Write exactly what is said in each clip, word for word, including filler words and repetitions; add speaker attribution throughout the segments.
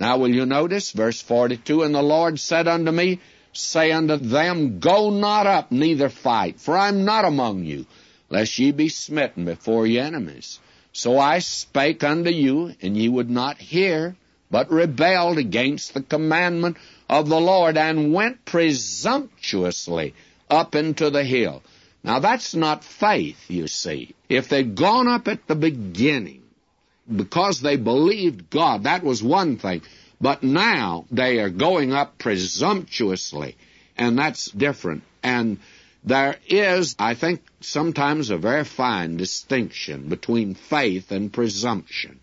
Speaker 1: Now will you notice, verse forty-two, And the Lord said unto me, Say unto them, Go not up, neither fight, for I am not among you, lest ye be smitten before your enemies. So I spake unto you, and ye would not hear, but rebelled against the commandment of the Lord, and went presumptuously up into the hill. Now that's not faith, you see. If they'd gone up at the beginning, because they believed God, that was one thing. But now they are going up presumptuously, and that's different. And there is, I think, sometimes a very fine distinction between faith and presumption.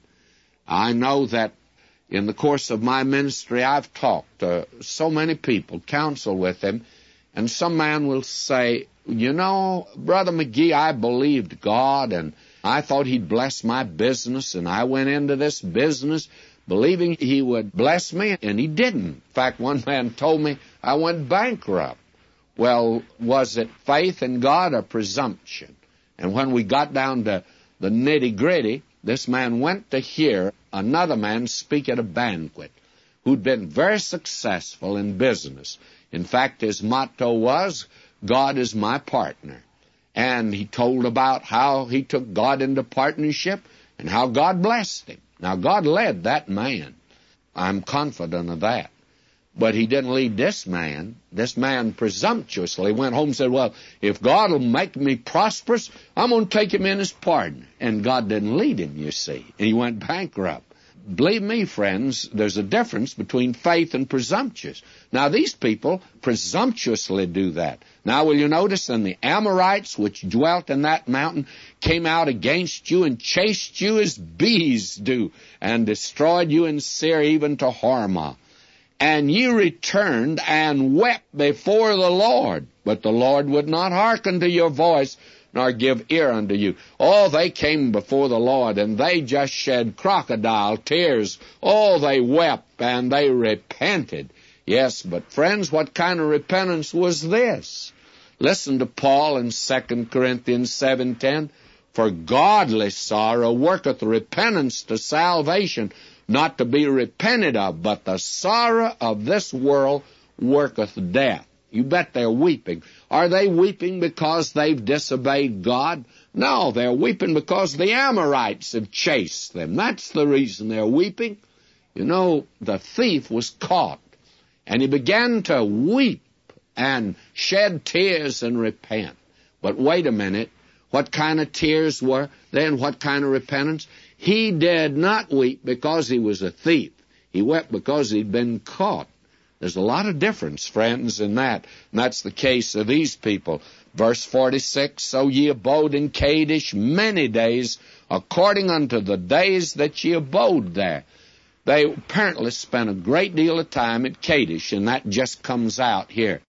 Speaker 1: I know that in the course of my ministry, I've talked to so many people, counseled with them, and some man will say, you know, Brother McGee, I believed God, and I thought He'd bless my business, and I went into this business believing He would bless me, and He didn't. In fact, one man told me I went bankrupt. Well, was it faith in God or presumption? And when we got down to the nitty-gritty, this man went to hear another man speak at a banquet who'd been very successful in business. In fact, his motto was, God is my partner. And he told about how he took God into partnership and how God blessed him. Now, God led that man. I'm confident of that. But He didn't lead this man. This man presumptuously went home and said, well, if God will make me prosperous, I'm going to take him in as partner. And God didn't lead him, you see. And he went bankrupt. Believe me, friends, there's a difference between faith and presumptuous. Now, these people presumptuously do that. Now, will you notice, and the Amorites which dwelt in that mountain came out against you and chased you as bees do, and destroyed you in Seir even to Hormah. And ye returned and wept before the Lord, but the Lord would not hearken to your voice, nor give ear unto you. Oh, they came before the Lord, and they just shed crocodile tears. Oh, they wept, and they repented. Yes, but friends, what kind of repentance was this? Listen to Paul in Second Corinthians seven ten. For godly sorrow worketh repentance to salvation, not to be repented of, but the sorrow of this world worketh death. You bet they're weeping. Are they weeping because they've disobeyed God? No, they're weeping because the Amorites have chased them. That's the reason they're weeping. You know, the thief was caught, and he began to weep and shed tears and repent. But wait a minute. What kind of tears were they, and what kind of repentance? He did not weep because he was a thief. He wept because he'd been caught. There's a lot of difference, friends, in that. And that's the case of these people. Verse forty-six, So ye abode in Kadesh many days, according unto the days that ye abode there. They apparently spent a great deal of time at Kadesh, and that just comes out here.